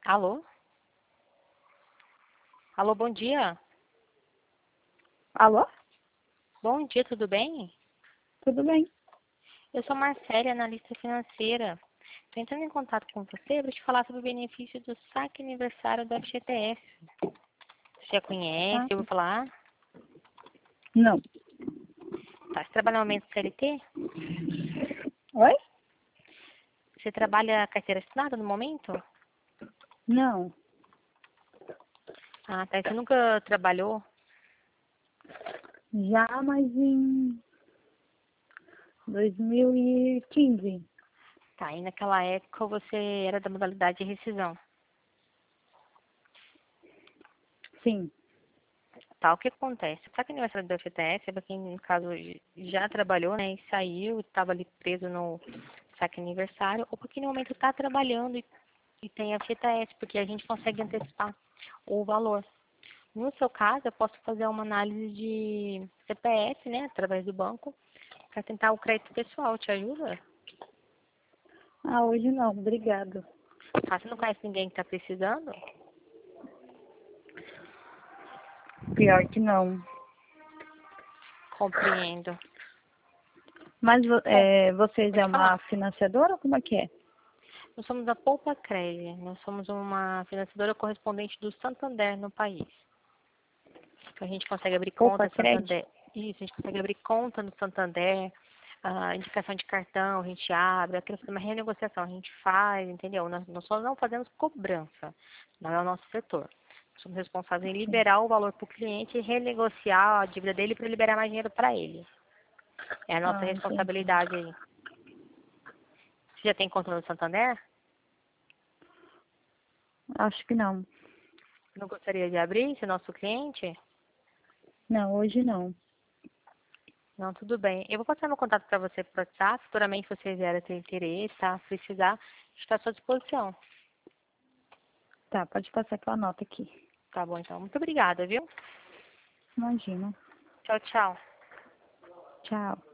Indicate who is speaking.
Speaker 1: Alô? Alô, bom dia.
Speaker 2: Alô?
Speaker 1: Bom dia, tudo bem?
Speaker 2: Tudo bem?
Speaker 1: Eu sou Marcele, analista financeira. Estou entrando em contato com você para te falar sobre o benefício do saque aniversário do FGTS. Você já conhece,
Speaker 2: Ah,
Speaker 1: eu vou falar?
Speaker 2: não.
Speaker 1: Tá, você trabalha no momento CLT?
Speaker 2: Oi?
Speaker 1: Você trabalha carteira assinada no momento?
Speaker 2: Não.
Speaker 1: Ah, tá. Você nunca trabalhou?
Speaker 2: Já, mas em 2015.
Speaker 1: Tá, e naquela época você era da modalidade de rescisão.
Speaker 2: Sim.
Speaker 1: Tá, o que acontece? Para quem aniversário do FGTS, é para quem, no caso, já trabalhou, né, e saiu, estava ali preso no saque aniversário, ou porque no momento está trabalhando e tem FGTS, porque a gente consegue antecipar o valor. No seu caso, eu posso fazer uma análise de CPF, né, através do banco, para tentar o crédito pessoal. Te ajuda?
Speaker 2: Ah, hoje não. Obrigado.
Speaker 1: Ah, você não conhece ninguém que está precisando?
Speaker 2: Pior que não.
Speaker 1: Compreendo.
Speaker 2: Mas
Speaker 1: Bom,
Speaker 2: vocês é
Speaker 1: pode falar.
Speaker 2: uma financiadora ou como é que é?
Speaker 1: Nós somos a Poupa Crédito. Nós somos uma financiadora correspondente do Santander no país. A gente consegue abrir
Speaker 2: Poupa
Speaker 1: conta no
Speaker 2: Cred?
Speaker 1: Santander. Isso, a gente consegue abrir conta no Santander. A indicação de cartão, a gente abre, aquilo é uma renegociação, a gente faz, entendeu? Nós só não fazemos cobrança, não é o nosso setor. Somos responsáveis em
Speaker 2: Sim.
Speaker 1: liberar o valor para o cliente e renegociar a dívida dele para liberar mais dinheiro para ele. É a nossa
Speaker 2: Ah, entendi.
Speaker 1: responsabilidade aí. Você já tem conta no Santander?
Speaker 2: Acho que não.
Speaker 1: Não gostaria de abrir, se nosso cliente?
Speaker 2: Não, hoje não.
Speaker 1: Não, tudo bem. Eu vou passar meu contato para você por WhatsApp. Futuramente, se você vier a ter interesse, tá? Se precisar, está à sua disposição.
Speaker 2: Tá, pode passar que eu anoto aqui.
Speaker 1: Tá bom, então. Muito obrigada, viu?
Speaker 2: Imagina.
Speaker 1: Tchau, tchau.
Speaker 2: Tchau.